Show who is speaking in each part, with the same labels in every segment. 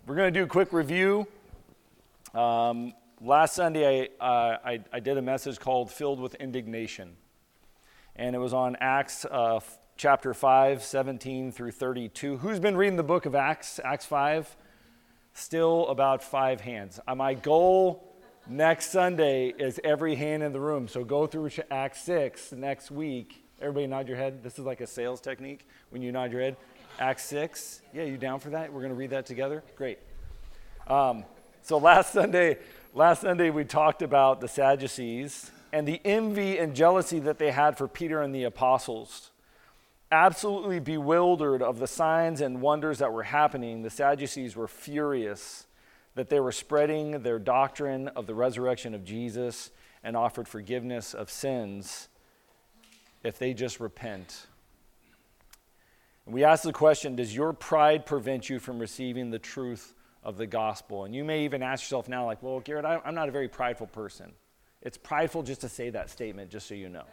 Speaker 1: We're going to do a quick review. Last Sunday, I did a message called Filled with Indignation. And it was on Acts chapter 5, 17 through 32. Who's been reading the book of Acts, Acts 5? Still about 5 hands. My goal next Sunday is every hand in the room. So go through Acts 6 next week. Everybody nod your head. This is like a sales technique when you nod your head. Acts 6. Yeah, you down for that? We're going to read that together? Great. So last Sunday we talked about the Sadducees and the envy and jealousy that they had for Peter and the apostles. Absolutely bewildered of the signs and wonders that were happening, the Sadducees were furious that they were spreading their doctrine of the resurrection of Jesus and offered forgiveness of sins if they just repent. And we asked the question, does your pride prevent you from receiving the truth of the gospel? And you may even ask yourself now, like, well, Garrett, I'm not a very prideful person. It's prideful just to say that statement, just so you know.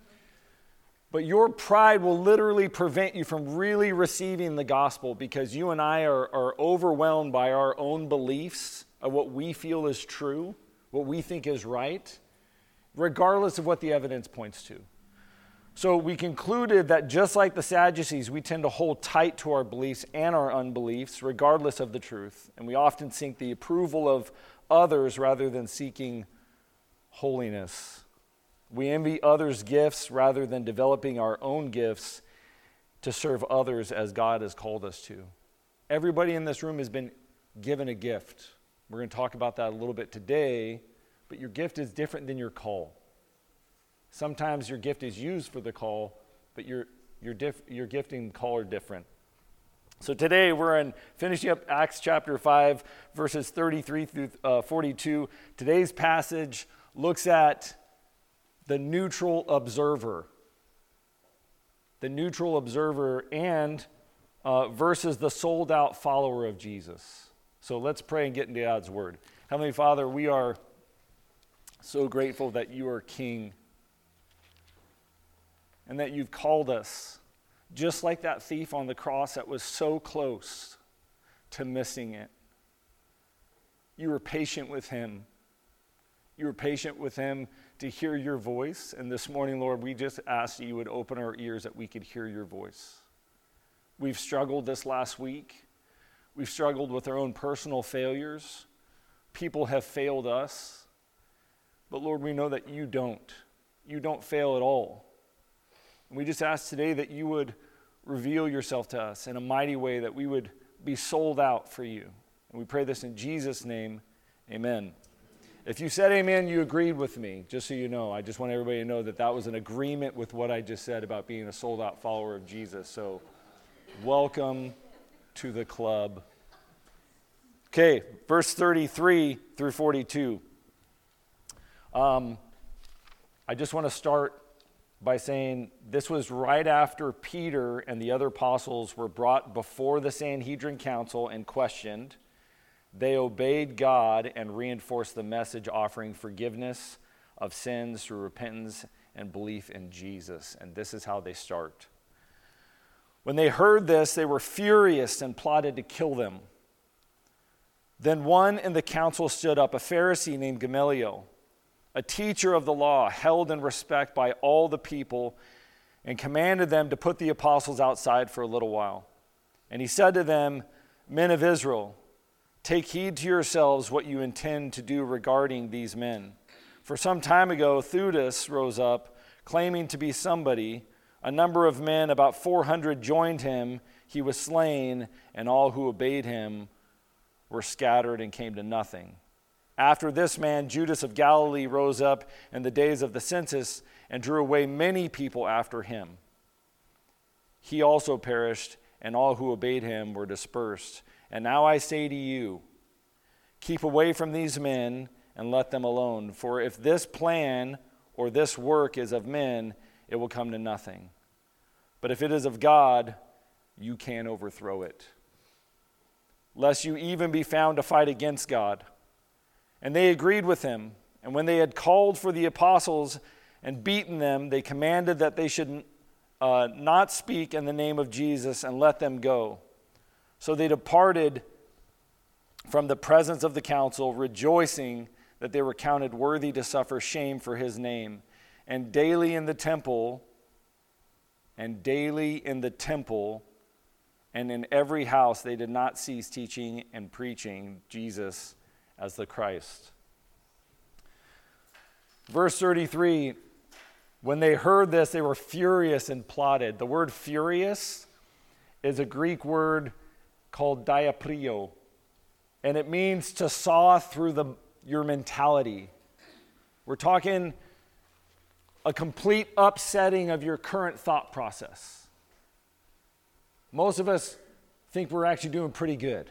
Speaker 1: But your pride will literally prevent you from really receiving the gospel because you and I are overwhelmed by our own beliefs of what we feel is true, what we think is right, regardless of what the evidence points to. So we concluded that just like the Sadducees, we tend to hold tight to our beliefs and our unbeliefs, regardless of the truth. And we often seek the approval of others rather than seeking holiness. We envy others' gifts rather than developing our own gifts to serve others as God has called us to. Everybody in this room has been given a gift. We're going to talk about that a little bit today, but your gift is different than your call. Sometimes your gift is used for the call, but your gifting and call are different. So today we're finishing up Acts chapter 5, verses 33 through 42. Today's passage looks at the neutral observer. The neutral observer and versus the sold out follower of Jesus. So let's pray and get into God's word. Heavenly Father, we are so grateful that you are King. And that you've called us, just like that thief on the cross that was so close to missing it. You were patient with him. You were patient with him to hear your voice. And this morning, Lord, we just ask that you would open our ears that we could hear your voice. We've struggled this last week. We've struggled with our own personal failures. People have failed us. But Lord, we know that you don't. You don't fail at all. We just ask today that you would reveal yourself to us in a mighty way, that we would be sold out for you. And we pray this in Jesus' name, amen. If you said amen, you agreed with me, just so you know. I just want everybody to know that that was an agreement with what I just said about being a sold out follower of Jesus. So welcome to the club. Okay, verse 33 through 42. I just want to start by saying this was right after Peter and the other apostles were brought before the Sanhedrin Council and questioned. They obeyed God and reinforced the message, offering forgiveness of sins through repentance and belief in Jesus. And this is how they start. When they heard this, they were furious and plotted to kill them. Then one in the council stood up, a Pharisee named Gamaliel, a teacher of the law, held in respect by all the people, and commanded them to put the apostles outside for a little while. And he said to them, "Men of Israel, take heed to yourselves what you intend to do regarding these men. For some time ago, Theudas rose up, claiming to be somebody. A number of men, about 400, joined him. He was slain, and all who obeyed him were scattered and came to nothing. After this man, Judas of Galilee rose up in the days of the census and drew away many people after him. He also perished, and all who obeyed him were dispersed. And now I say to you, keep away from these men and let them alone. For if this plan or this work is of men, it will come to nothing. But if it is of God, you can overthrow it. Lest you even be found to fight against God." And they agreed with him. And when they had called for the apostles and beaten them, they commanded that they should not speak in the name of Jesus and let them go. So they departed from the presence of the council, rejoicing that they were counted worthy to suffer shame for his name. And daily in the temple, and in every house, they did not cease teaching and preaching Jesus as the Christ. Verse 33, when they heard this, they were furious and plotted. The word furious is a Greek word called diaprio, and it means to saw through your mentality. We're talking a complete upsetting of your current thought process. Most of us think we're actually doing pretty good.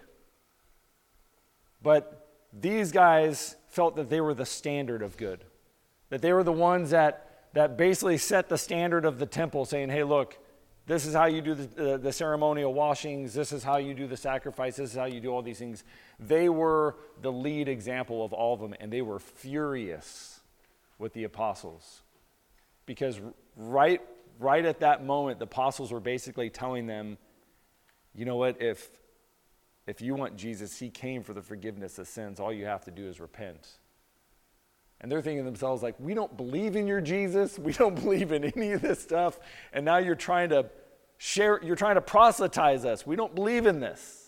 Speaker 1: But these guys felt that they were the standard of good. That they were the ones that basically set the standard of the temple, saying, hey, look, this is how you do the ceremonial washings. This is how you do the sacrifice. This is how you do all these things. They were the lead example of all of them, and they were furious with the apostles. Because right at that moment, the apostles were basically telling them, you know what, if you want Jesus, he came for the forgiveness of sins. All you have to do is repent. And they're thinking to themselves, like, we don't believe in your Jesus. We don't believe in any of this stuff. And now you're trying to proselytize us. We don't believe in this.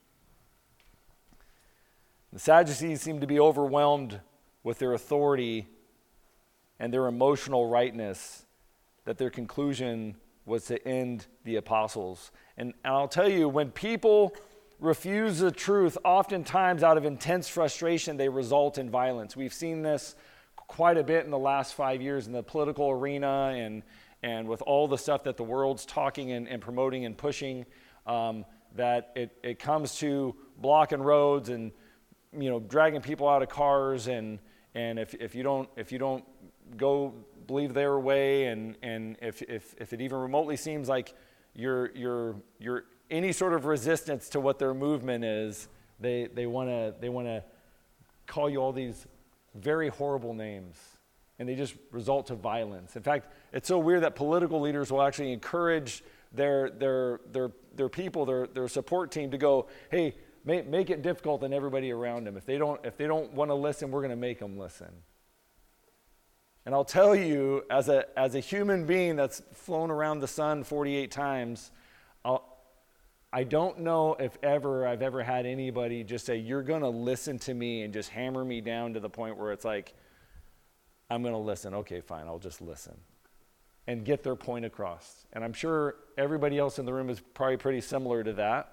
Speaker 1: The Sadducees seem to be overwhelmed with their authority and their emotional rightness, that their conclusion was to end the apostles. And I'll tell you, when people refuse the truth, oftentimes out of intense frustration, they result in violence. We've seen this quite a bit in the last 5 years in the political arena and with all the stuff that the world's talking and promoting and pushing, that it comes to blocking roads and, you know, dragging people out of cars, and if you don't go believe their way, and if it even remotely seems like you're any sort of resistance to what their movement is, they want to call you all these very horrible names, and they just result to violence. In fact, it's so weird that political leaders will actually encourage their people, their support team, to go, hey, make it difficult on everybody around them. If they don't want to listen, we're going to make them listen. And I'll tell you, as a human being that's flown around the sun 48 times, I don't know if I've ever had anybody just say, you're going to listen to me, and just hammer me down to the point where it's like, I'm going to listen. Okay, fine, I'll just listen. And get their point across. And I'm sure everybody else in the room is probably pretty similar to that.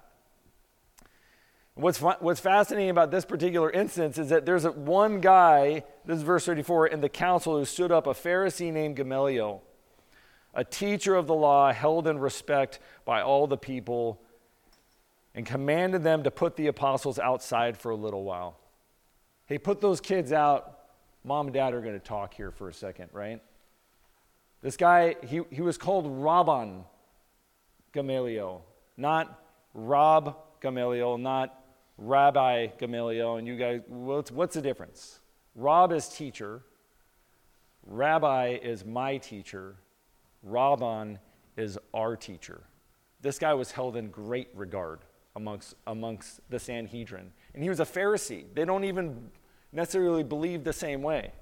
Speaker 1: What's fascinating about this particular instance is that there's one guy, this is verse 34, in the council who stood up, a Pharisee named Gamaliel, a teacher of the law held in respect by all the people, and commanded them to put the apostles outside for a little while. Hey, put those kids out. Mom and Dad are going to talk here for a second, right? This guy, he was called Rabban Gamaliel, not Rob Gamaliel, not Rabbi Gamaliel. And you guys, what's the difference? Rob is teacher. Rabbi is my teacher. Rabban is our teacher. This guy was held in great regard amongst the Sanhedrin. And he was a Pharisee. They don't even necessarily believe the same way.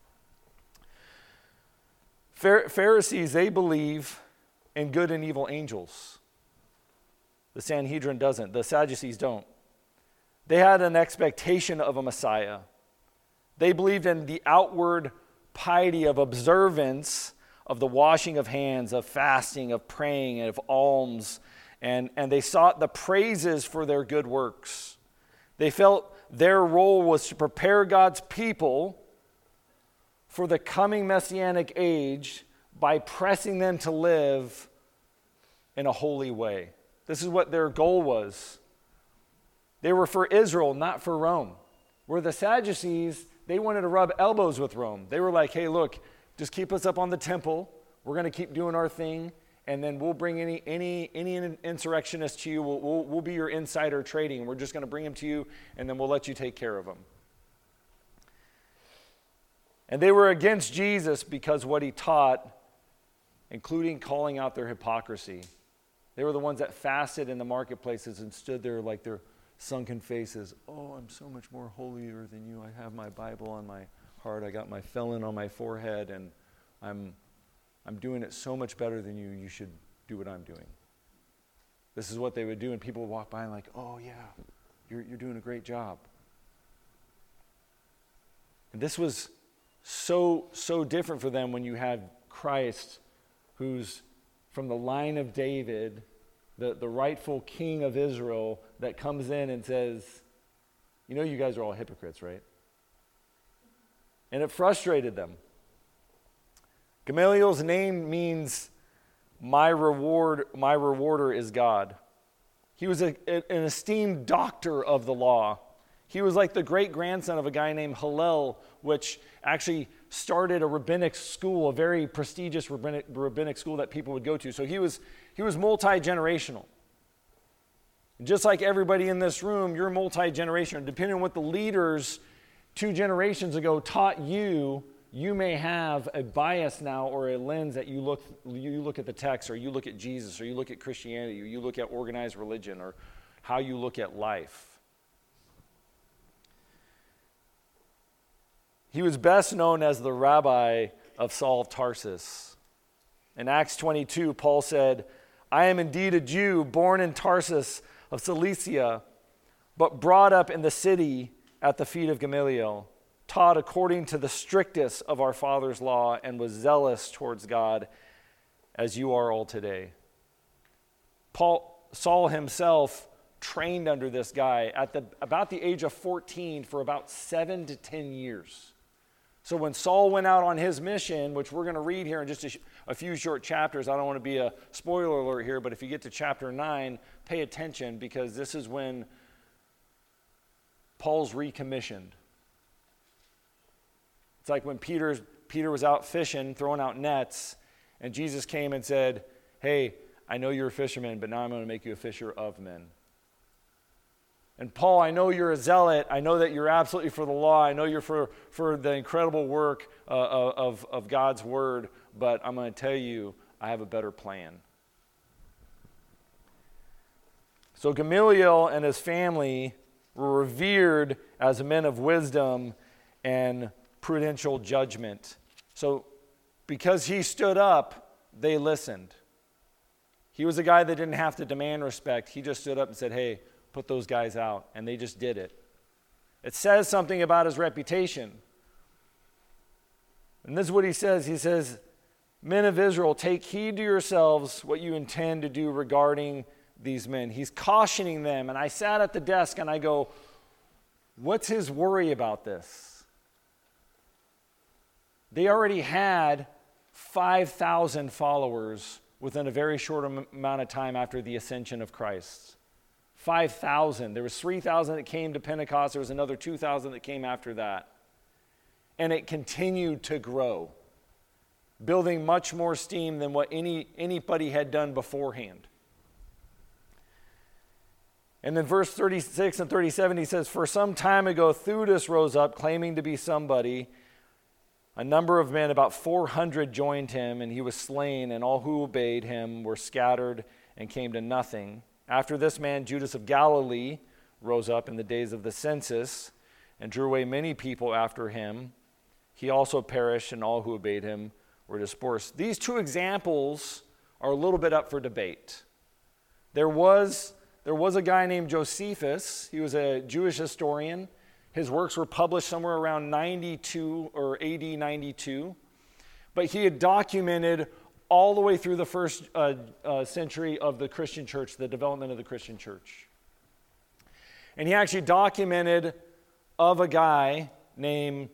Speaker 1: Pharisees, they believe in good and evil angels. The Sanhedrin doesn't. The Sadducees don't. They had an expectation of a Messiah. They believed in the outward piety of observance of the washing of hands, of fasting, of praying, and of alms. And they sought the praises for their good works. They felt their role was to prepare God's people for the coming Messianic age by pressing them to live in a holy way. This is what their goal was. They were for Israel, not for Rome. Where the Sadducees, they wanted to rub elbows with Rome. They were like, hey, look, just keep us up on the temple. We're going to keep doing our thing, and then we'll bring any insurrectionists to you. We'll be your insider trading. We're just going to bring them to you, and then we'll let you take care of them. And they were against Jesus because what he taught, including calling out their hypocrisy. They were the ones that fasted in the marketplaces and stood there like sunken faces. Oh, I'm so much more holier than you. I have my Bible on my heart. I got my felon on my forehead, and I'm doing it so much better than you. You should do what I'm doing. This is what they would do, and people would walk by and like, oh yeah, you're doing a great job. And this was so different for them when you had Christ, who's from the line of David, the rightful king of Israel, that comes in and says, you know, you guys are all hypocrites, right? And it frustrated them. Gamaliel's name means my rewarder is God. He was an esteemed doctor of the law. He was like the great-grandson of a guy named Hillel, which actually started a rabbinic school, a very prestigious rabbinic school that people would go to. So he was multi-generational. Just like everybody in this room, you're multi-generational. Depending on what the leaders 2 generations ago taught you, you may have a bias now or a lens that you look at the text, or you look at Jesus, or you look at Christianity, or you look at organized religion, or how you look at life. He was best known as the rabbi of Saul of Tarsus. In Acts 22, Paul said, I am indeed a Jew, born in Tarsus of Cilicia, but brought up in the city at the feet of Gamaliel, taught according to the strictest of our father's law, and was zealous towards God, as you are all today. Saul himself trained under this guy at about the age of 14 for about 7 to 10 years. So when Saul went out on his mission, which we're going to read here in just a few short chapters, I don't want to be a spoiler alert here, but if you get to chapter 9, pay attention, because this is when Paul's recommissioned. It's like when Peter was out fishing, throwing out nets, and Jesus came and said, hey, I know you're a fisherman, but now I'm going to make you a fisher of men. And Paul, I know you're a zealot. I know that you're absolutely for the law. I know you're for the incredible work of God's word, but I'm going to tell you, I have a better plan. So Gamaliel and his family were revered as men of wisdom and prudential judgment. So because he stood up, they listened. He was a guy that didn't have to demand respect. He just stood up and said, hey, put those guys out, and they just did it. It says something about his reputation. And this is what he says. He says, men of Israel, take heed to yourselves what you intend to do regarding these men. He's cautioning them, and I sat at the desk and I go, what's his worry about this? They already had 5,000 followers within a very short amount of time after the ascension of Christ. 5,000. There was 3,000 that came to Pentecost. There was another 2,000 that came after that. And it continued to grow, building much more steam than what anybody had done beforehand. And then verse 36 and 37, he says, for some time ago, Theudas rose up, claiming to be somebody. A number of men, about 400, joined him, and he was slain, and all who obeyed him were scattered and came to nothing. After this man, Judas of Galilee, rose up in the days of the census and drew away many people after him. He also perished, and all who obeyed him were dispersed. These 2 examples are a little bit up for debate. There was a guy named Josephus. He was a Jewish historian. His works were published somewhere around 92 or AD 92. But he had documented all the way through the first century of the Christian church, the development of the Christian church. And he actually documented of a guy named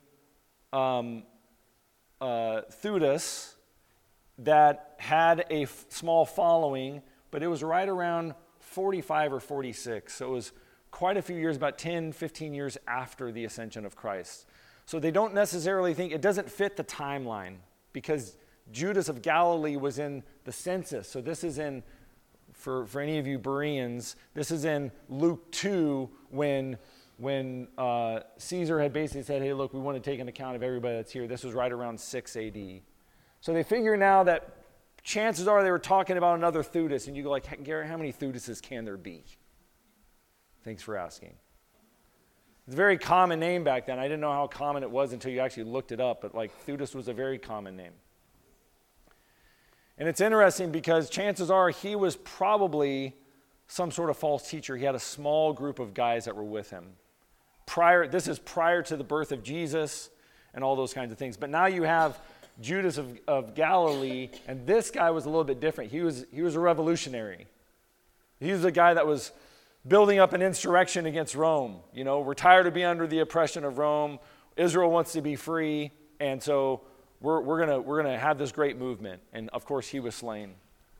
Speaker 1: Theudas that had a small following, but it was right around 45 or 46. So it was quite a few years, about 10, 15 years after the ascension of Christ. So they don't necessarily think, it doesn't fit the timeline, because Judas of Galilee was in the census. So this is in, for any of you Bereans, this is in Luke 2 when Caesar had basically said, hey, look, we want to take an account of everybody that's here. This was right around 6 AD. So they figure now that chances are they were talking about another Theudas, and you go like, Garrett, how many Theudases can there be? Thanks for asking. It's a very common name back then. I didn't know how common it was until you actually looked it up, but like Theudas was a very common name. And it's interesting because chances are he was probably some sort of false teacher. He had a small group of guys that were with him. This is prior to the birth of Jesus and all those kinds of things. But now you have Judas of Galilee, and this guy was a little bit different. He was a revolutionary. He was a guy that was building up an insurrection against Rome. You know, we're tired of being under the oppression of Rome. Israel wants to be free, and so we're gonna have this great movement. And of course, he was slain.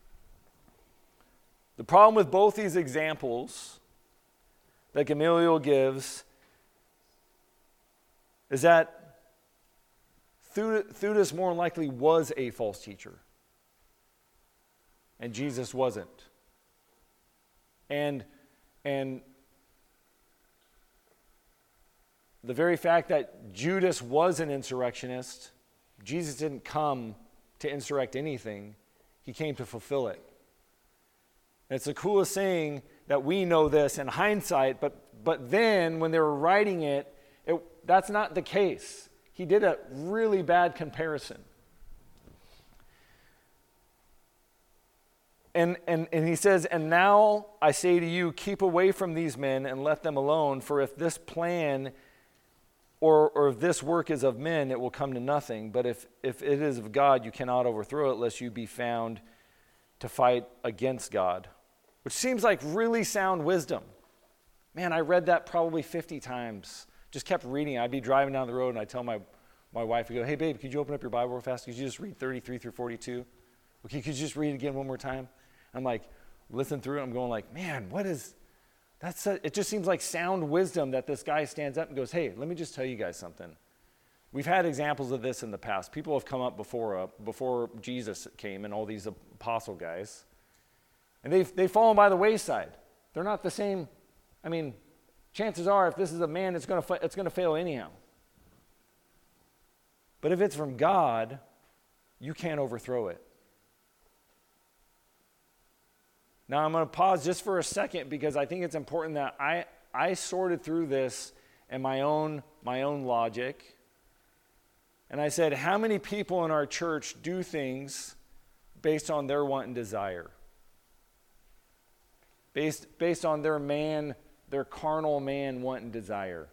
Speaker 1: The problem with both these examples that Gamaliel gives is that Theudas more than likely was a false teacher, and Jesus wasn't. And the very fact that Judas was an insurrectionist, Jesus didn't come to insurrect anything. He came to fulfill it. And it's the coolest thing that we know this in hindsight, but then when they were writing it, that's not the case. He did a really bad comparison. And he says, "And now I say to you, keep away from these men and let them alone, for if this plan or if this work is of men, it will come to nothing. But if it is of God, you cannot overthrow it, lest you be found to fight against God." Which seems like really sound wisdom. Man, I read that probably 50 times. Just kept reading. I'd be driving down the road and I'd tell my wife, I go, "Hey babe, could you open up your Bible real fast? Could you just read 33 through 42? Okay, could you just read it again one more time?" I'm like, listen through it. I'm going like, man, it just seems like sound wisdom that this guy stands up and goes, "Hey, let me just tell you guys something. We've had examples of this in the past. People have come up before Jesus came and all these apostle guys. And they've fallen by the wayside. They're not the same. I mean, chances are if this is a man, it's going to fail anyhow. But if it's from God, you can't overthrow it." Now I'm going to pause just for a second because I think it's important that I sorted through this in my own logic. And I said, how many people in our church do things based on their want and desire? Based on their carnal man want and desire.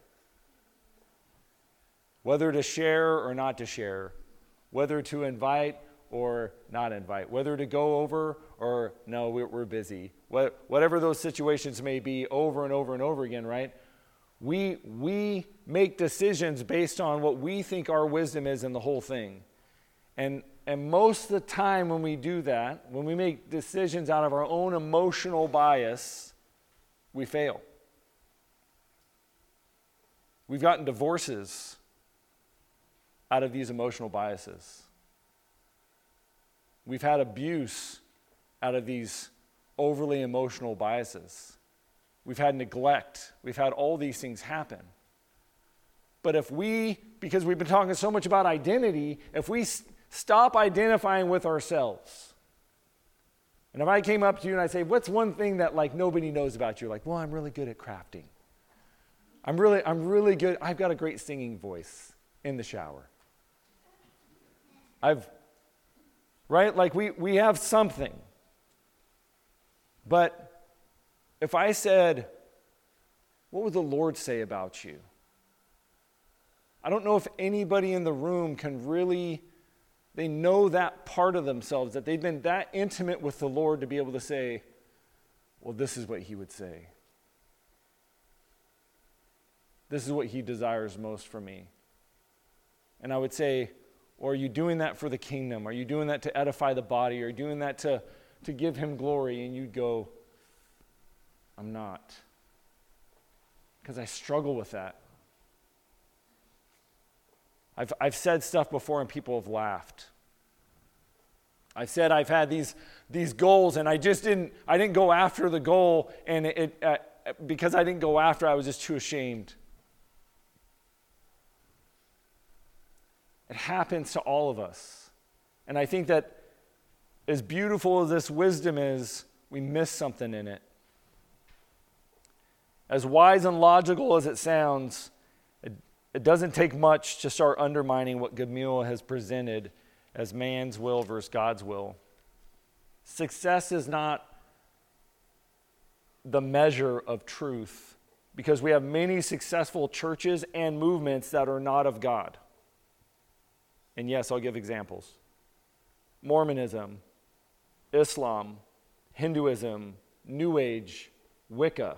Speaker 1: Whether to share or not to share. Whether to invite or not invite. Whether to go over or no, we're busy. Whatever those situations may be, over and over and over again, right? We make decisions based on what we think our wisdom is in the whole thing. And most of the time when we do that, when we make decisions out of our own emotional bias, we fail. We've gotten divorces out of these emotional biases. We've had abuse out of these overly emotional biases. We've had neglect. We've had all these things happen. But because we've been talking so much about identity, if we stop identifying with ourselves, and if I came up to you and I say, "What's one thing that like nobody knows about you?" Like, "Well, I'm really good at crafting. I'm really good. I've got a great singing voice in the shower." Right? Like we have something. But if I said, "What would the Lord say about you?" I don't know if anybody in the room they know that part of themselves, that they've been that intimate with the Lord to be able to say, "Well, this is what he would say. This is what he desires most from me." And I would say, "Or are you doing that for the kingdom? Are you doing that to edify the body? Are you doing that to give him glory?" And you'd go, "I'm not." Because I struggle with that. I've said stuff before and people have laughed. I've said I've had these goals and I didn't go after the goal, and because I didn't go after, I was just too ashamed. It happens to all of us. And I think that as beautiful as this wisdom is, we miss something in it. As wise and logical as it sounds, it doesn't take much to start undermining what Gamaliel has presented as man's will versus God's will. Success is not the measure of truth, because we have many successful churches and movements that are not of God. And yes, I'll give examples. Mormonism, Islam, Hinduism, New Age, Wicca.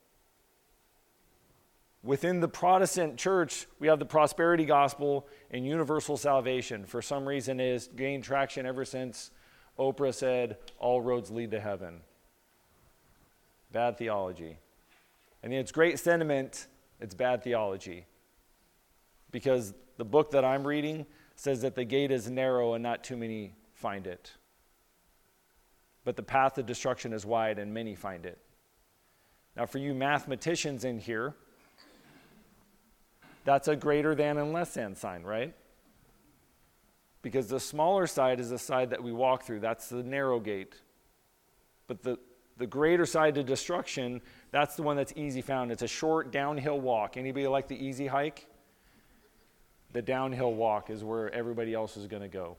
Speaker 1: Within the Protestant church, we have the prosperity gospel and universal salvation. For some reason, it has gained traction ever since Oprah said, all roads lead to heaven. Bad theology. I mean, it's great sentiment, it's bad theology. Because the book that I'm reading says that the gate is narrow and not too many find it. But the path to destruction is wide and many find it. Now, for you mathematicians in here, that's a greater than and less than sign, right? Because the smaller side is the side that we walk through. That's the narrow gate. But the greater side to destruction, that's the one that's easy found. It's a short downhill walk. Anybody like the easy hike? The downhill walk is where everybody else is going to go.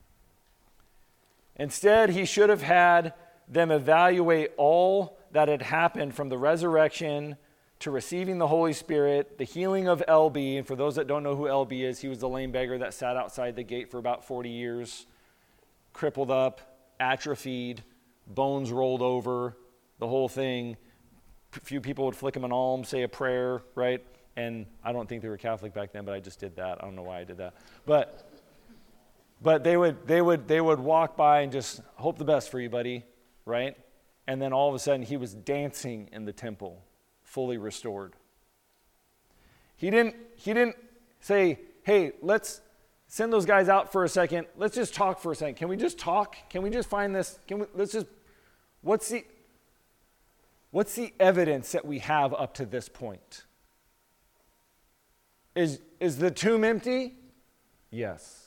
Speaker 1: Instead, he should have had them evaluate all that had happened from the resurrection to receiving the Holy Spirit, the healing of LB. And for those that don't know who LB is, he was the lame beggar that sat outside the gate for about 40 years, crippled up, atrophied, bones rolled over, the whole thing. A few people would flick him an alms, say a prayer, right? And I don't think they were Catholic back then, but I just did that. I don't know why I did that. But they would walk by and just hope the best for you, buddy, right? And then all of a sudden he was dancing in the temple, fully restored. He didn't say, hey, let's send those guys out for a second. Let's just talk for a second. Can we just talk? Can we just find this? What's the evidence that we have up to this point? Is the tomb empty? Yes.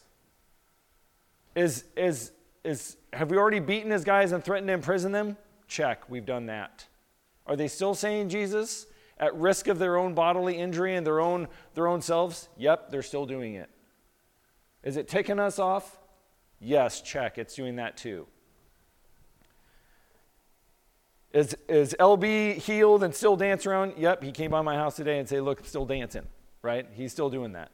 Speaker 1: Have we already beaten his guys and threatened to imprison them? Check, we've done that. Are they still saying Jesus at risk of their own bodily injury and their own selves? Yep, they're still doing it. Is it ticking us off? Yes, check, it's doing that too. Is LB healed and still dancing around? Yep, he came by my house today and said, look, I'm still dancing, right? He's still doing that.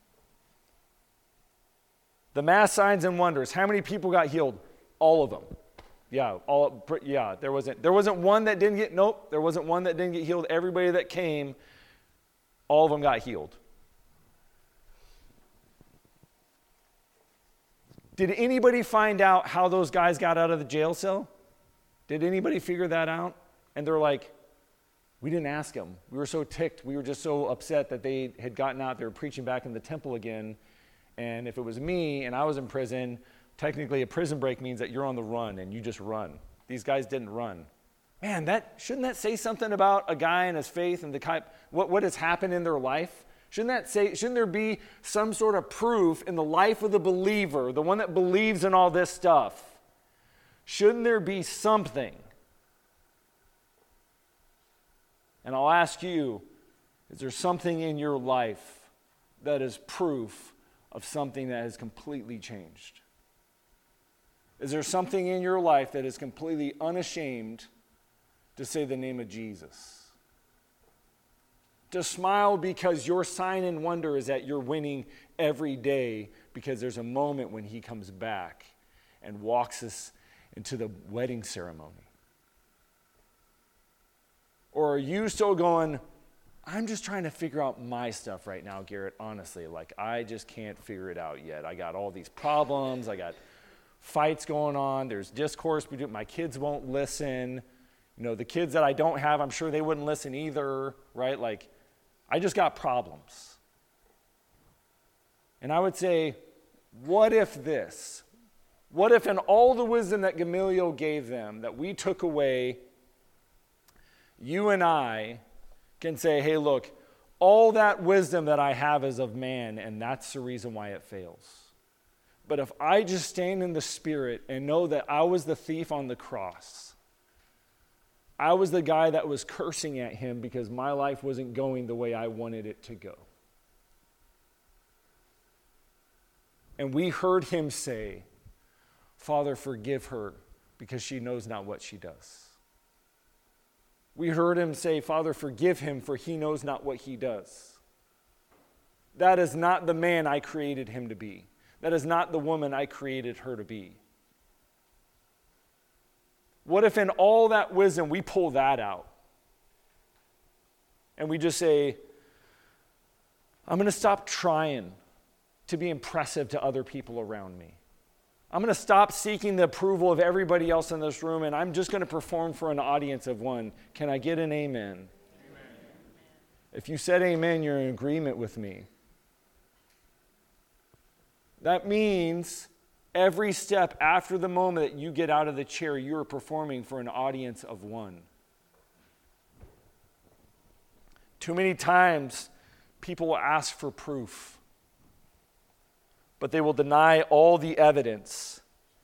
Speaker 1: The mass signs and wonders. How many people got healed? All of them. Yeah, there wasn't one that didn't get, there wasn't one that didn't get healed. Everybody that came, all of them got healed. Did anybody find out how those guys got out of the jail cell? Did anybody figure that out? And they're like, we didn't ask them. We were so ticked. We were just so upset that they had gotten out. They were preaching back in the temple again. And if it was me and I was in prison, technically a prison break means that you're on the run and you just run. These guys didn't run. Man, shouldn't that say something about a guy and his faith and what has happened in their life? Shouldn't there be some sort of proof in the life of the believer, the one that believes in all this stuff? Shouldn't there be something? And I'll ask you, is there something in your life that is proof of something that has completely changed? Is there something in your life that is completely unashamed to say the name of Jesus? To smile because your sign and wonder is that you're winning every day because there's a moment when he comes back and walks us into the wedding ceremony? Or are you still going, I'm just trying to figure out my stuff right now, Garrett, honestly. Like, I just can't figure it out yet. I got all these problems. I got fights going on. There's discourse between my kids won't listen. You know, the kids that I don't have, I'm sure they wouldn't listen either, right? Like, I just got problems. And I would say, what if this? What if in all the wisdom that Gamaliel gave them, that we took away, you and I can say, hey, look, all that wisdom that I have is of man, and that's the reason why it fails. But if I just stand in the Spirit and know that I was the thief on the cross, I was the guy that was cursing at him because my life wasn't going the way I wanted it to go. And we heard him say, Father, forgive her because she knows not what she does. We heard him say, Father, forgive him for he knows not what he does. That is not the man I created him to be. That is not the woman I created her to be. What if in all that wisdom we pull that out and we just say, I'm going to stop trying to be impressive to other people around me. I'm going to stop seeking the approval of everybody else in this room, and I'm just going to perform for an audience of one. Can I get an amen? Amen. If you said amen, you're in agreement with me. That means every step after the moment that you get out of the chair, you are performing for an audience of one. Too many times, people will ask for proof, but they will deny all the evidence.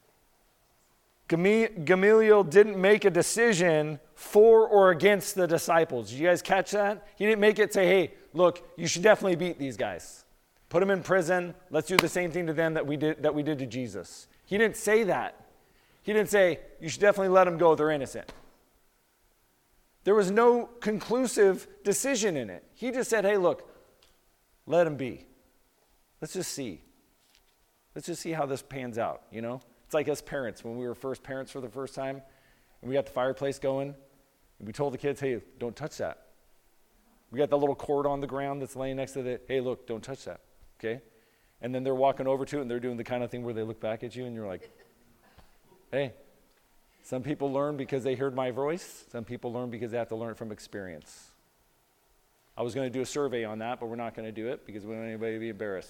Speaker 1: Gamaliel didn't make a decision for or against the disciples. Did you guys catch that? He didn't make it say, hey, look, you should definitely beat these guys. Put them in prison. Let's do the same thing to them that we did to Jesus. He didn't say that. He didn't say, you should definitely let them go. They're innocent. There was no conclusive decision in it. He just said, hey, look, let them be. Let's just see. Let's just see how this pans out, you know? It's like us parents, when we were first parents for the first time, and we got the fireplace going, and we told the kids, hey, don't touch that. We got the little cord on the ground that's laying next to the, hey, look, don't touch that, okay? And then they're walking over to it, and they're doing the kind of thing where they look back at you, and you're like, hey, some people learn because they heard my voice. Some people learn because they have to learn it from experience. I was going to do a survey on that, but we're not going to do it because we don't want anybody to be embarrassed.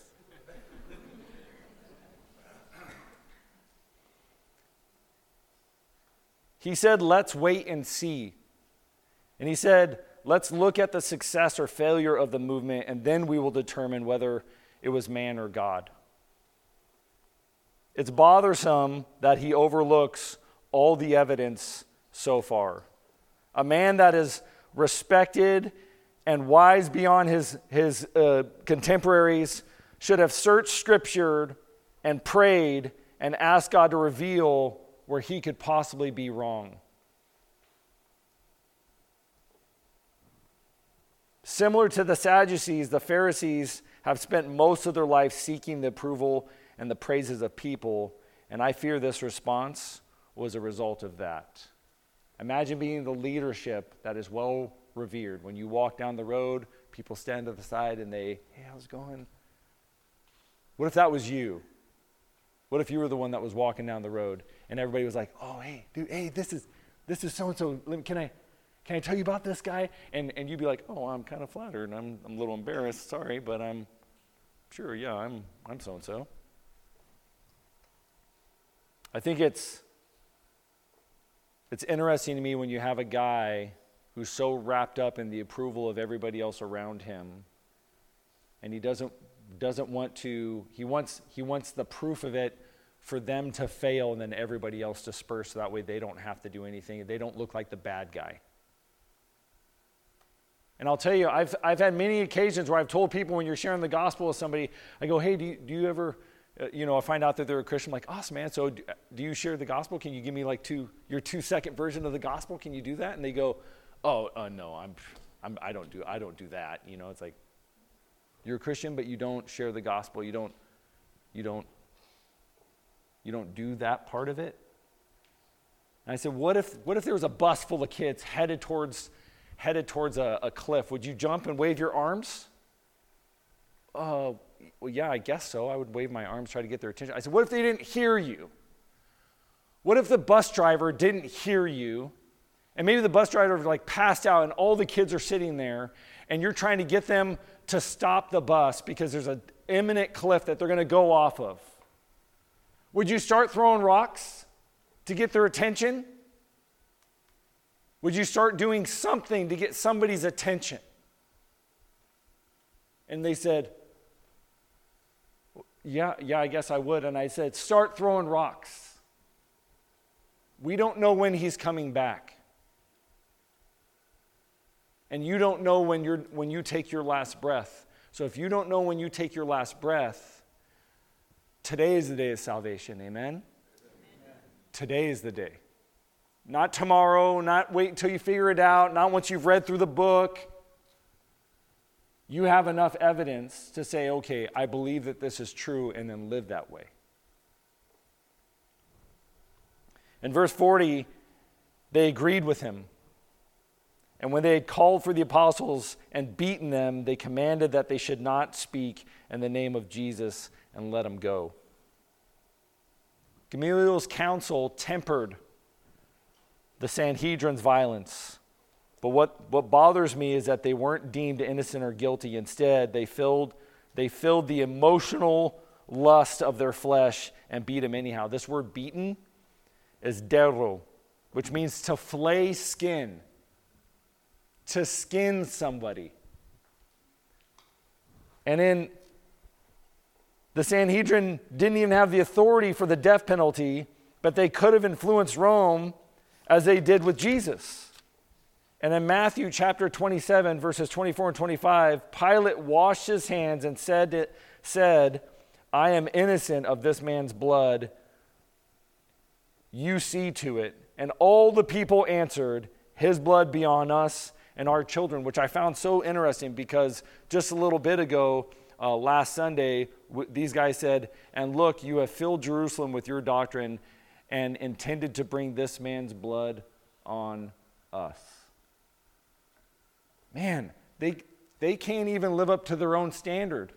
Speaker 1: He said, let's wait and see. And he said, let's look at the success or failure of the movement, and then we will determine whether it was man or God. It's bothersome that he overlooks all the evidence so far. A man that is respected and wise beyond his contemporaries should have searched Scripture and prayed and asked God to reveal where he could possibly be wrong. Similar to the Sadducees, the Pharisees have spent most of their life seeking the approval and the praises of people, and I fear this response was a result of that. Imagine being the leadership that is well revered. When you walk down the road, people stand to the side and they, hey, how's it going? What if that was you? What if you were the one that was walking down the road and everybody was like, oh, hey, dude, hey, this is so-and-so. Can I tell you about this guy? And you'd be like, oh, I'm kind of flattered. I'm a little embarrassed. Sorry, but I'm sure, yeah, I'm so-and-so. I think it's interesting to me when you have a guy who's so wrapped up in the approval of everybody else around him, and he doesn't want to, he wants the proof of it for them to fail and then everybody else disperse so that way they don't have to do anything. They don't look like the bad guy. And I'll tell you, I've had many occasions where I've told people when you're sharing the gospel with somebody, I go, hey, do you ever, I find out that they're a Christian, I'm like, awesome, man, so do you share the gospel? Can you give me like your 2-second version of the gospel? Can you do that? And they go, oh, no, I don't do that. It's like, you're a Christian, but you don't share the gospel. You don't do that part of it. And I said, what if there was a bus full of kids headed towards a cliff? Would you jump and wave your arms? Well, yeah, I guess so. I would wave my arms, try to get their attention. I said, what if they didn't hear you? What if the bus driver didn't hear you? And maybe the bus driver passed out and all the kids are sitting there and you're trying to get them to stop the bus because there's an imminent cliff that they're going to go off of. Would you start throwing rocks to get their attention? Would you start doing something to get somebody's attention? And they said, yeah, I guess I would. And I said, start throwing rocks. We don't know when he's coming back. And you don't know when you take your last breath. So if you don't know when you take your last breath, today is the day of salvation. Amen? Amen. Today is the day. Not tomorrow, not wait until you figure it out, not once you've read through the book. You have enough evidence to say, okay, I believe that this is true, and then live that way. In verse 40, they agreed with him. And when they had called for the apostles and beaten them, they commanded that they should not speak in the name of Jesus and let them go. Gamaliel's counsel tempered the Sanhedrin's violence. But what bothers me is that they weren't deemed innocent or guilty. Instead, they filled the emotional lust of their flesh and beat him anyhow. This word beaten is dero, which means to flay skin. To skin somebody. And then the Sanhedrin didn't even have the authority for the death penalty, but they could have influenced Rome as they did with Jesus. And in Matthew chapter 27, verses 24 and 25, Pilate washed his hands and said, I am innocent of this man's blood. You see to it. And all the people answered, his blood be on us and our children, which I found so interesting because just a little bit ago, last Sunday, these guys said, and look, you have filled Jerusalem with your doctrine and intended to bring this man's blood on us. Man, they can't even live up to their own standard.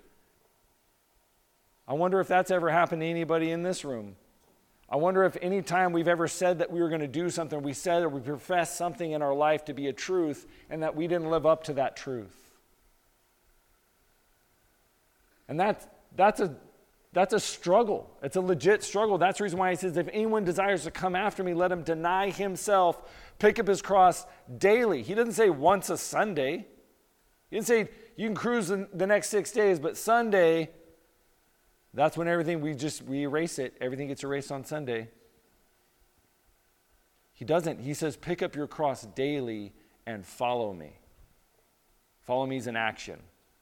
Speaker 1: I wonder if that's ever happened to anybody in this room. I wonder if any time we've ever said that we were going to do something, we said or we professed something in our life to be a truth, and that we didn't live up to that truth. And that's a struggle. It's a legit struggle. That's the reason why he says, if anyone desires to come after me, let him deny himself, pick up his cross daily. He doesn't say once a Sunday. He didn't say you can cruise the next 6 days, but Sunday, that's when everything, we erase it. Everything gets erased on Sunday. He doesn't. He says, pick up your cross daily and follow me. Follow me is an action.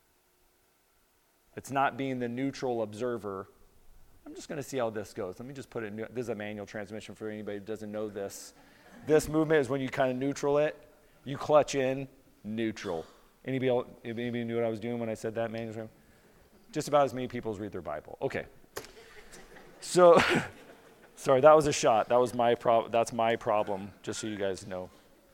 Speaker 1: It's not being the neutral observer. I'm just going to see how this goes. Let me just put it in. This is a manual transmission for anybody who doesn't know this. This movement is when you kind of neutral it. You clutch in, neutral. Anybody knew what I was doing when I said that manual transmission? Just about as many people as read their Bible. Okay. So, sorry, that was a shot. That was that's my problem, just so you guys know.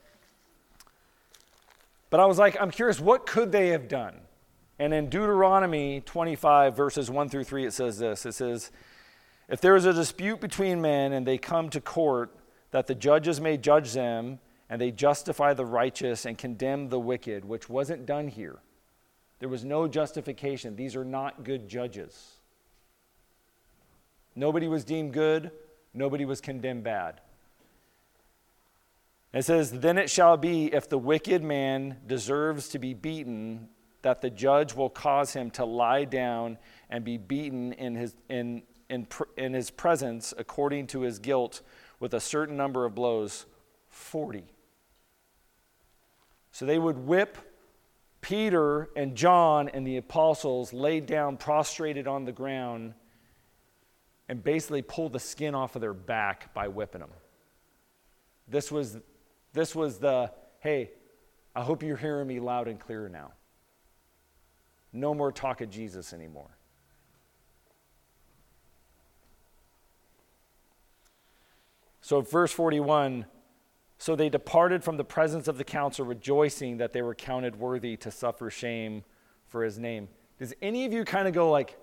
Speaker 1: But I was like, I'm curious, what could they have done? And in Deuteronomy 25, verses 1 through 3, it says this. It says, if there is a dispute between men and they come to court, that the judges may judge them, and they justify the righteous and condemn the wicked, which wasn't done here. There was no justification. These are not good judges. Nobody was deemed good. Nobody was condemned bad. It says, then it shall be, if the wicked man deserves to be beaten, that the judge will cause him to lie down and be beaten in his presence according to his guilt with a certain number of blows, 40. So they would whip Peter and John and the apostles laid down, prostrated on the ground, and basically pull the skin off of their back by whipping them. This was the, hey, I hope you're hearing me loud and clear now. No more talk of Jesus anymore. So verse 41, so they departed from the presence of the council, rejoicing that they were counted worthy to suffer shame for his name. Does any of you kind of go like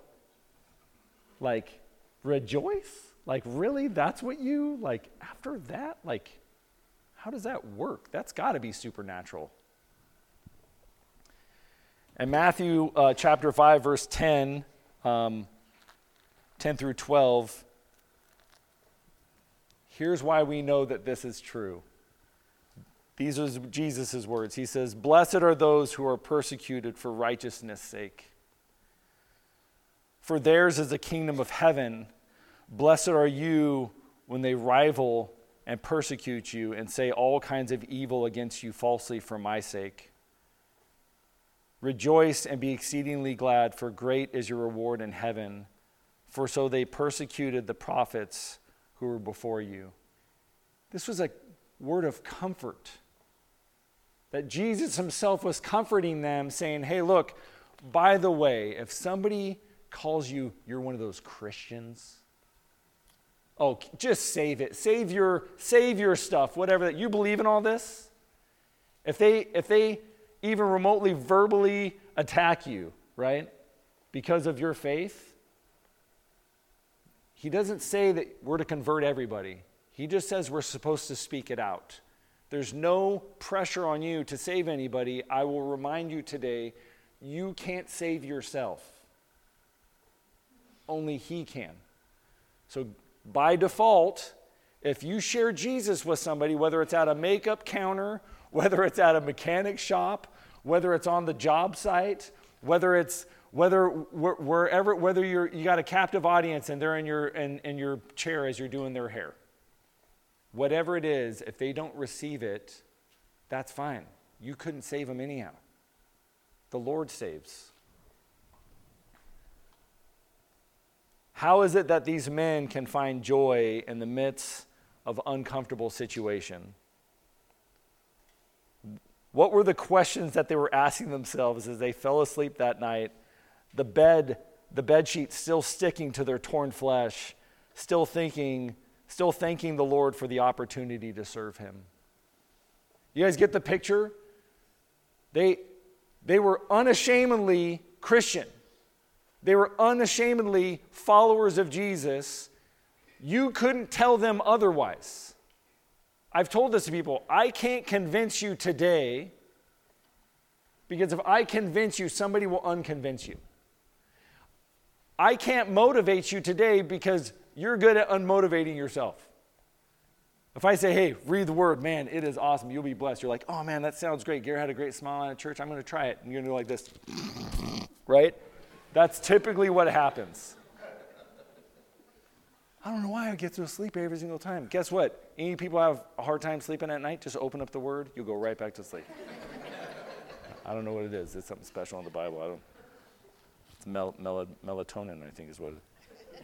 Speaker 1: rejoice? Like, really? That's what you, like, after that? Like, how does that work? That's got to be supernatural. In Matthew chapter 5, verse 10 through 12, here's why we know that this is true. These are Jesus' words. He says, blessed are those who are persecuted for righteousness' sake, for theirs is the kingdom of heaven. Blessed are you when they rival and persecute you and say all kinds of evil against you falsely for my sake. Rejoice and be exceedingly glad, for great is your reward in heaven. For so they persecuted the prophets who were before you. This was a word of comfort. That Jesus himself was comforting them, saying, hey, look, by the way, if somebody calls you, you're one of those Christians, oh, just save it. Save your stuff, whatever that you believe in all this. If they even remotely verbally attack you, right, because of your faith, he doesn't say that we're to convert everybody. He just says we're supposed to speak it out. There's no pressure on you to save anybody. I will remind you today, you can't save yourself. Only he can. So by default, if you share Jesus with somebody, whether it's at a makeup counter, whether it's at a mechanic shop, whether it's on the job site, whether you got a captive audience and they're in your chair as you're doing their hair. Whatever it is, if they don't receive it, that's fine. You couldn't save them anyhow. The Lord saves. How is it that these men can find joy in the midst of uncomfortable situation? What were the questions that they were asking themselves as they fell asleep that night? The bed sheet still sticking to their torn flesh, still thanking the Lord for the opportunity to serve him. You guys get the picture? They were unashamedly Christian. They were unashamedly followers of Jesus. You couldn't tell them otherwise. I've told this to people. I can't convince you today, because if I convince you, somebody will unconvince you. I can't motivate you today because you're good at unmotivating yourself. If I say, hey, read the word, man, it is awesome, you'll be blessed. You're like, oh man, that sounds great. Gary had a great smile at church. I'm going to try it. And you're going to go like this. Right? That's typically what happens. I don't know why I get to sleep every single time. Guess what? Any people have a hard time sleeping at night, just open up the word, you'll go right back to sleep. I don't know what it is. It's something special in the Bible. It's melatonin, I think is what it is.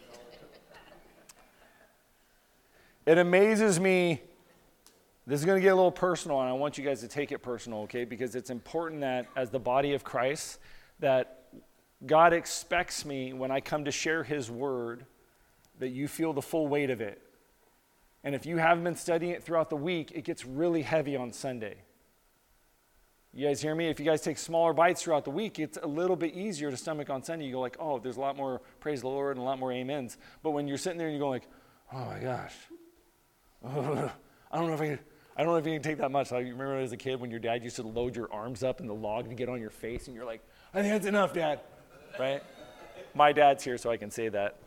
Speaker 1: It amazes me. This is going to get a little personal, and I want you guys to take it personal, okay? Because it's important that as the body of Christ, that God expects me when I come to share his word, that you feel the full weight of it. And if you haven't been studying it throughout the week, it gets really heavy on Sunday. You guys hear me? If you guys take smaller bites throughout the week, it's a little bit easier to stomach on Sunday. You go like, oh, there's a lot more praise the Lord and a lot more amens. But when you're sitting there and you go like, oh my gosh, I don't know if you can take that much. I remember as a kid when your dad used to load your arms up in the log to get on your face, and you're like, I think that's enough, Dad. Right? My dad's here, so I can say that.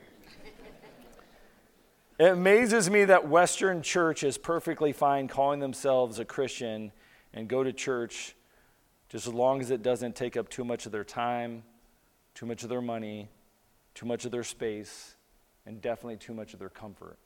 Speaker 1: It amazes me that Western church is perfectly fine calling themselves a Christian and go to church just as long as it doesn't take up too much of their time, too much of their money, too much of their space, and definitely too much of their comfort.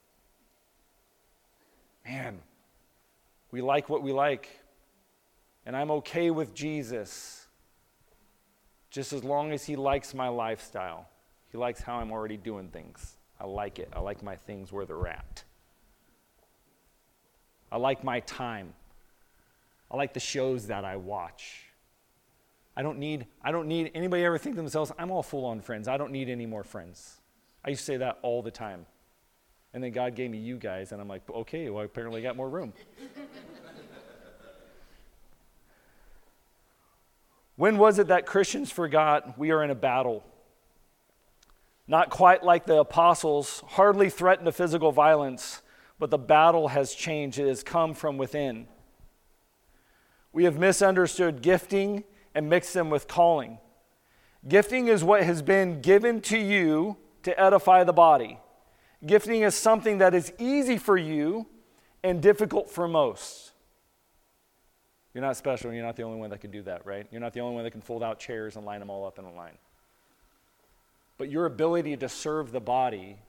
Speaker 1: Man, we like what we like, and I'm okay with Jesus just as long as he likes my lifestyle. He likes how I'm already doing things. I like it. I like my things where they're at. I like my time. I like the shows that I watch. I don't need anybody ever think to themselves, I'm all full on friends. I don't need any more friends. I used to say that all the time. And then God gave me you guys, and I'm like, okay, well, I apparently got more room. When was it that Christians forgot we are in a battle? Not quite like the apostles, hardly threatened to physical violence, but the battle has changed. It has come from within. We have misunderstood gifting and mixed them with calling. Gifting is what has been given to you to edify the body. Gifting is something that is easy for you and difficult for most. You're not special, and you're not the only one that can do that, right? You're not the only one that can fold out chairs and line them all up in a line. But your ability to serve the body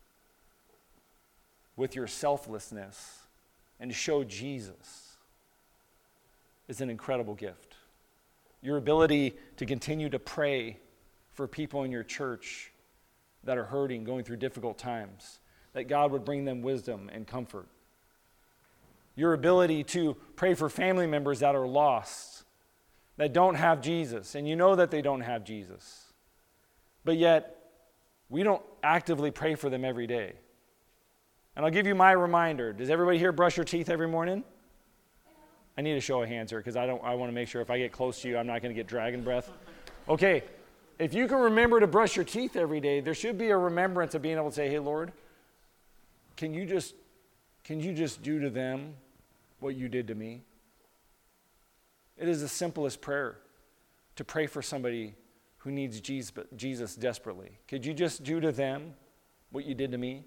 Speaker 1: with your selflessness and to show Jesus is an incredible gift. your ability to continue to pray for people in your church that are hurting, going through difficult times, that God would bring them wisdom and comfort. Your ability to pray for family members that are lost, that don't have Jesus, and you know that they don't have Jesus, but yet we don't actively pray for them every day. And I'll give you my reminder. Does everybody here brush your teeth every morning? I need a show of hands here because I want to make sure if I get close to you, I'm not going to get dragon breath. Okay, if you can remember to brush your teeth every day, there should be a remembrance of being able to say, hey, Lord, can you just do to them what you did to me? It is the simplest prayer to pray for somebody who needs Jesus desperately. Could you just do to them what you did to me?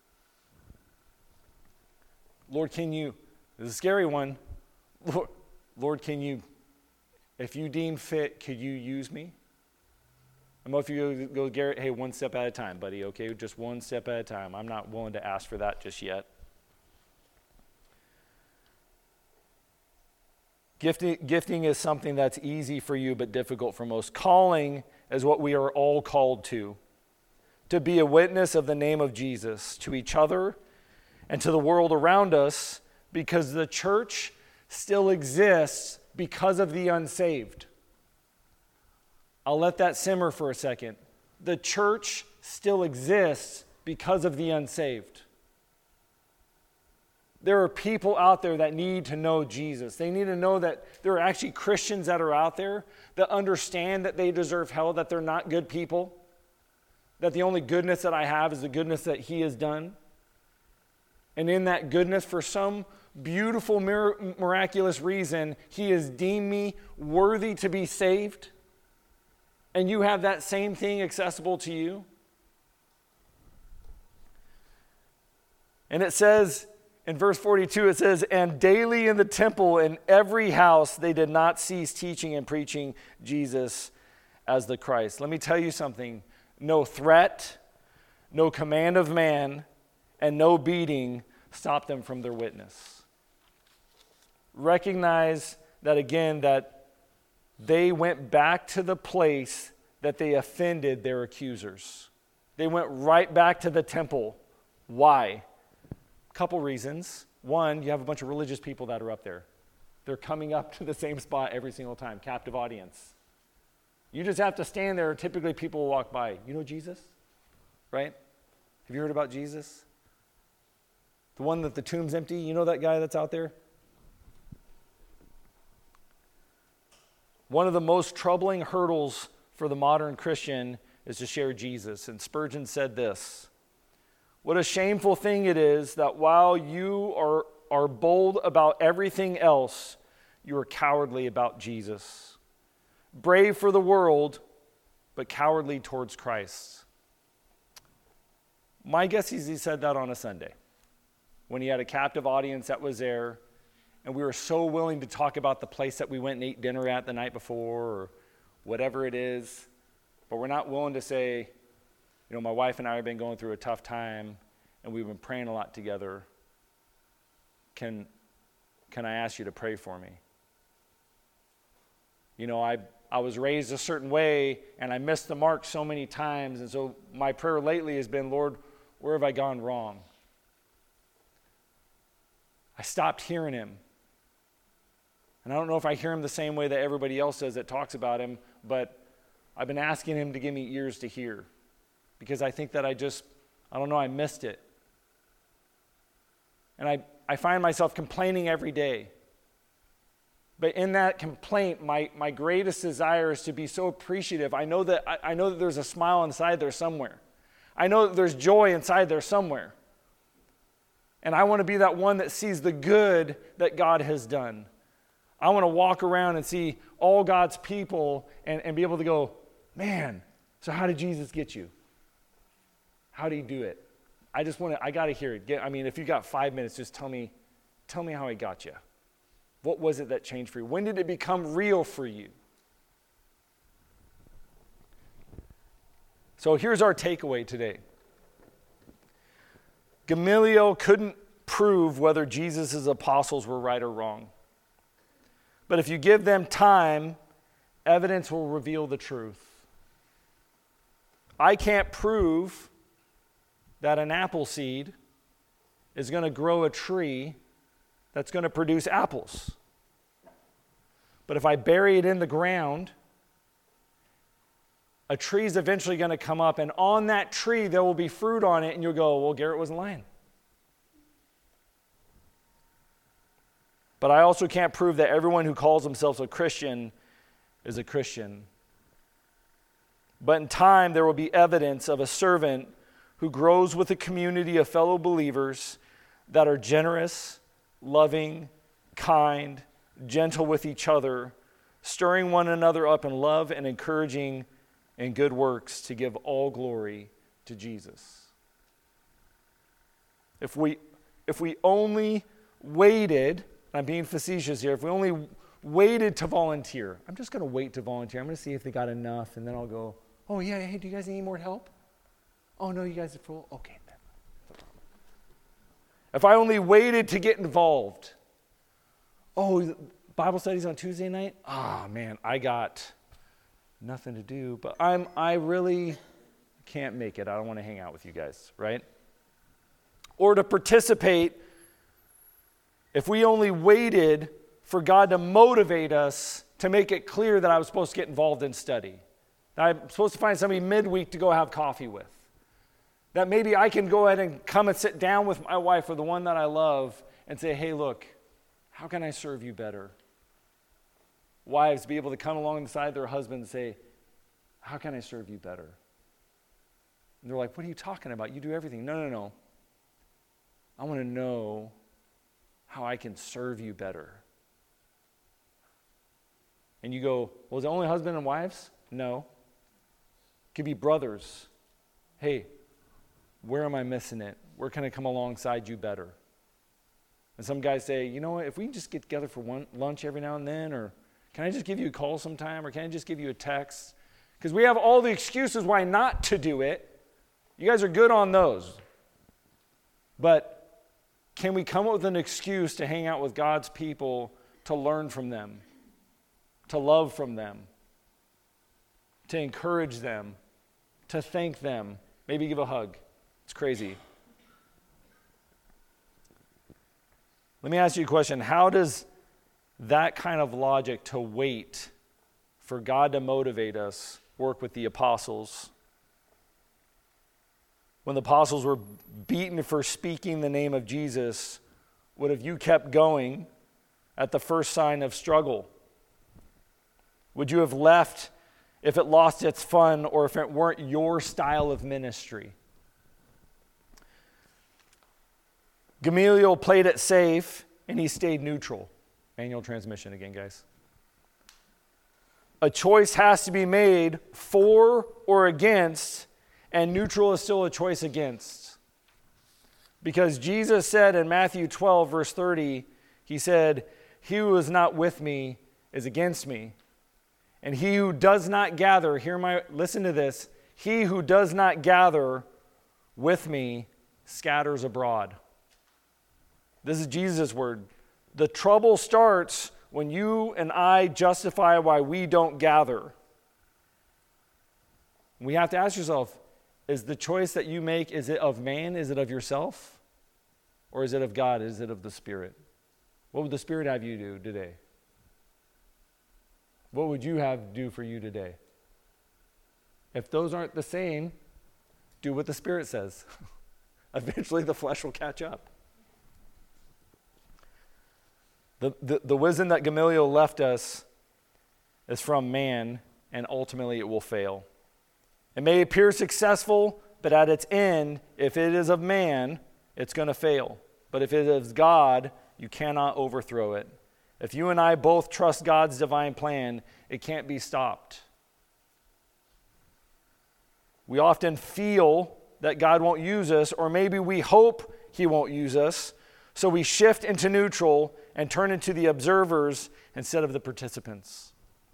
Speaker 1: Lord, this is a scary one. Lord, can you, if you deem fit, could you use me? I know if you go, Garrett, hey, one step at a time, buddy, okay? Just one step at a time. I'm not willing to ask for that just yet. Gifting is something that's easy for you but difficult for most. Calling is what we are all called to be a witness of the name of Jesus to each other and to the world around us, because the church still exists because of the unsaved. I'll let that simmer for a second. The church still exists because of the unsaved. There are people out there that need to know Jesus. They need to know that there are actually Christians that are out there that understand that they deserve hell, that they're not good people, that the only goodness that I have is the goodness that He has done. And in that goodness, for some beautiful, miraculous reason, He has deemed me worthy to be saved. And you have that same thing accessible to you. And it says, in verse 42, it says, and daily in the temple, in every house, they did not cease teaching and preaching Jesus as the Christ. Let me tell you something. No threat, no command of man, and no beating stopped them from their witness. Recognize that again, that they went back to the place that they offended their accusers. They went right back to the temple. Why? A couple reasons. One, you have a bunch of religious people that are up there. They're coming up to the same spot every single time, captive audience. You just have to stand there. Typically, people will walk by. You know Jesus? Right? Have you heard about Jesus? The one that the tomb's empty? You know that guy that's out there? One of the most troubling hurdles for the modern Christian is to share Jesus. And Spurgeon said this, what a shameful thing it is that while you are bold about everything else, you are cowardly about Jesus. Brave for the world, but cowardly towards Christ. My guess is he said that on a Sunday when he had a captive audience that was there, and we were so willing to talk about the place that we went and ate dinner at the night before or whatever it is, but we're not willing to say, you know, my wife and I have been going through a tough time, and we've been praying a lot together. Can I ask you to pray for me? You know, I was raised a certain way, and I missed the mark so many times, and so my prayer lately has been, Lord, where have I gone wrong? I stopped hearing Him. And I don't know if I hear Him the same way that everybody else does that talks about Him, but I've been asking Him to give me ears to hear, because I think that I missed it. And I find myself complaining every day. But in that complaint, my greatest desire is to be so appreciative. I know that there's a smile inside there somewhere. I know that there's joy inside there somewhere. And I want to be that one that sees the good that God has done. I want to walk around and see all God's people and be able to go, man, so how did Jesus get you? How did He do it? I got to hear it. If you got 5 minutes, just tell me how He got you. What was it that changed for you? When did it become real for you? So here's our takeaway today. Gamaliel couldn't prove whether Jesus' apostles were right or wrong. But if you give them time Evidence will reveal the truth. I can't prove that an apple seed is going to grow a tree that's going to produce apples. But if I bury it in the ground, a tree is eventually going to come up, and on that tree there will be fruit on it, and you'll go, well, Garrett wasn't lying. But I also can't prove that everyone who calls themselves a Christian is a Christian. But in time, there will be evidence of a servant who grows with a community of fellow believers that are generous, loving, kind, gentle with each other, stirring one another up in love and encouraging in good works to give all glory to Jesus. If we only waited, I'm being facetious here, if we only waited to volunteer, I'm just going to wait to volunteer. I'm going to see if they got enough, and then I'll go, oh, yeah, hey, do you guys need more help? Oh, no, you guys are full? Okay, then. If I only waited to get involved, oh, Bible studies on Tuesday night? Ah, man, I got nothing to do, but I really can't make it. I don't want to hang out with you guys, right? Or to participate, if we only waited for God to motivate us to make it clear that I was supposed to get involved in study, that I'm supposed to find somebody midweek to go have coffee with, that maybe I can go ahead and come and sit down with my wife or the one that I love and say, hey, look, how can I serve you better? Wives be able to come alongside their husband and say, how can I serve you better? And they're like, what are you talking about? You do everything. No. I want to know how I can serve you better. And you go, well, is it only husband and wives? No. It could be brothers. Hey, where am I missing it? Where can I come alongside you better? And some guys say, you know what, if we can just get together for lunch every now and then, or can I just give you a call sometime, or can I just give you a text? Because we have all the excuses why not to do it. You guys are good on those. But can we come up with an excuse to hang out with God's people, to learn from them, to love from them, to encourage them, to thank them, maybe give a hug? It's crazy. Let me ask you a question. How does that kind of logic to wait for God to motivate us work with the apostles? When the apostles were beaten for speaking the name of Jesus, would have you kept going at the first sign of struggle? Would you have left if it lost its fun or if it weren't your style of ministry? Gamaliel played it safe, and he stayed neutral. Manual transmission again, guys. A choice has to be made for or against, and neutral is still a choice against. Because Jesus said in Matthew 12, verse 30, he said, he who is not with me is against me. And he who does not gather, listen to this, he who does not gather with me scatters abroad. This is Jesus' word. The trouble starts when you and I justify why we don't gather. We have to ask yourself, is the choice that you make, is it of man? Is it of yourself? Or is it of God? Is it of the Spirit? What would the Spirit have you do today? What would you have do for you today? If those aren't the same, do what the Spirit says. Eventually the flesh will catch up. The wisdom that Gamaliel left us is from man, and ultimately it will fail. It may appear successful, but at its end, if it is of man, it's going to fail. But if it is God, you cannot overthrow it. If you and I both trust God's divine plan, it can't be stopped. We often feel that God won't use us, or maybe we hope He won't use us, so we shift into neutral and turn into the observers instead of the participants.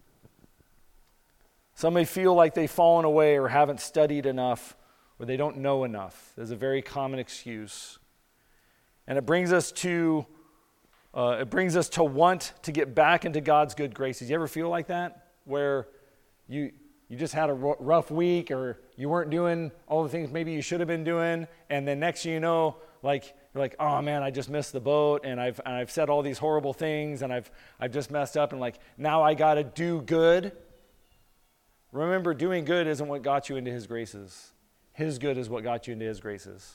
Speaker 1: Some may feel like they've fallen away or haven't studied enough or they don't know enough. There's a very common excuse. And it brings us to want to get back into God's good graces. You ever feel like that? where you just had a rough week, or you weren't doing all the things maybe you should have been doing, and then next thing you know, like you're like, oh man, I just missed the boat, and I've said all these horrible things, and I've just messed up, and like now I got to do good. Remember, doing good isn't what got you into his graces. His good is what got you into his graces.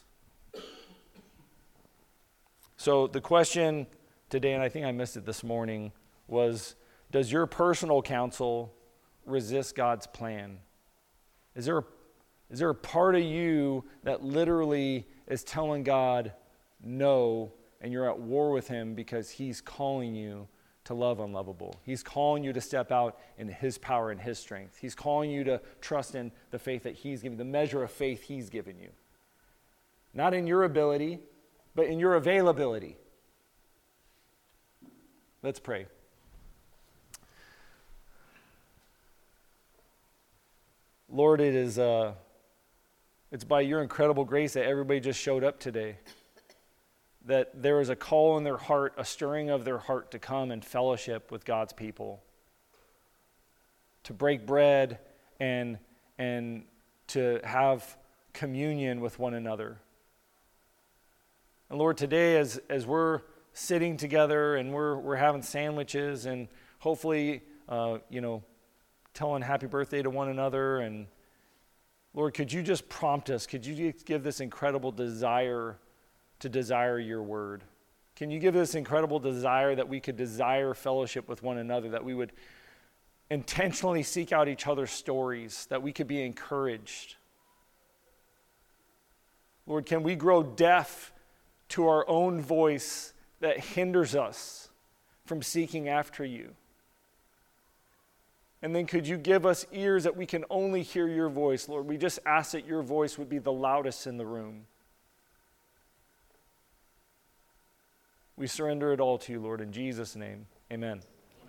Speaker 1: So the question today, and I think I missed it this morning, was, does your personal counsel resist God's plan? Is there a part of you that literally is telling God no, and you're at war with him because he's calling you to love unlovable? He's calling you to step out in his power and his strength. He's calling you to trust in the faith that he's given, the measure of faith he's given you. Not in your ability, but in your availability. Let's pray. Lord, it's by your incredible grace that everybody just showed up today. That there is a call in their heart, a stirring of their heart to come and fellowship with God's people. To break bread and to have communion with one another. And Lord, today as we're sitting together and we're having sandwiches and hopefully, telling happy birthday to one another, and Lord, could you just prompt us? Could you just give this incredible desire to desire your word? Can you give this incredible desire that we could desire fellowship with one another, that we would intentionally seek out each other's stories, that we could be encouraged? Lord, can we grow deaf to our own voice that hinders us from seeking after you? And then could you give us ears that we can only hear your voice, Lord? We just ask that your voice would be the loudest in the room. We surrender it all to you, Lord, in Jesus' name. Amen.